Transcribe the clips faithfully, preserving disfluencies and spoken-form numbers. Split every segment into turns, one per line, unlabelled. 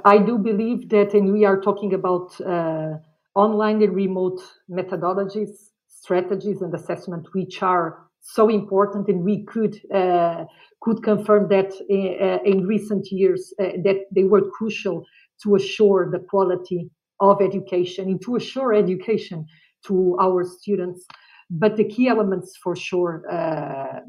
I do believe that, and we are talking about uh, online and remote methodologies, strategies, and assessment, which are so important, and we could uh, could confirm that in, uh, in recent years uh, that they were crucial to assure the quality of education and to assure education to our students. But the key elements, for sure, uh,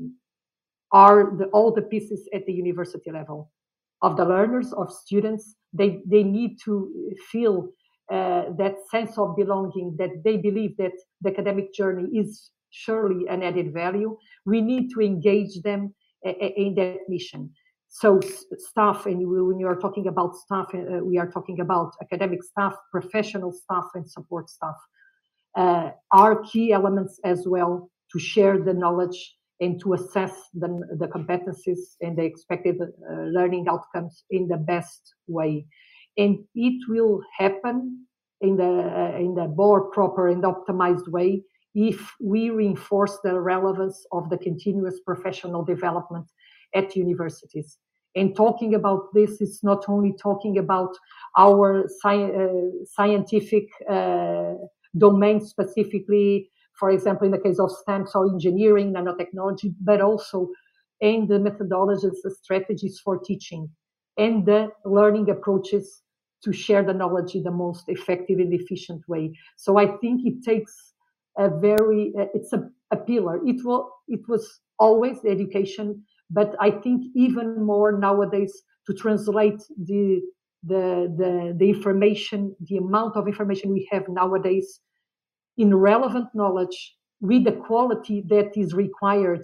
are the, all the pieces at the university level of the learners, of students. They, they need to feel uh, that sense of belonging, that they believe that the academic journey is surely an added value. We need to engage them uh, in that mission. So staff, and when you are talking about staff, uh, we are talking about academic staff, professional staff, and support staff, uh, are key elements as well to share the knowledge and to assess the, the competencies and the expected uh, learning outcomes in the best way. And it will happen in the, uh, in the more proper and optimized way if we reinforce the relevance of the continuous professional development at universities. And talking about this is not only talking about our sci- uh, scientific uh, domain specifically, for example, in the case of STEM, so engineering, nanotechnology, but also in the methodologies, the strategies for teaching, and the learning approaches to share the knowledge in the most effective and efficient way. So I think it takes a very, uh, it's a, a pillar. It will, it was always the education, but I think even more nowadays to translate the the the the information, the amount of information we have nowadays in relevant knowledge with the quality that is required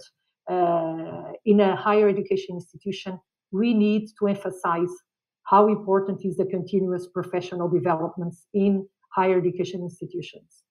uh, in a higher education institution. We need to emphasize how important is the continuous professional developments in higher education institutions.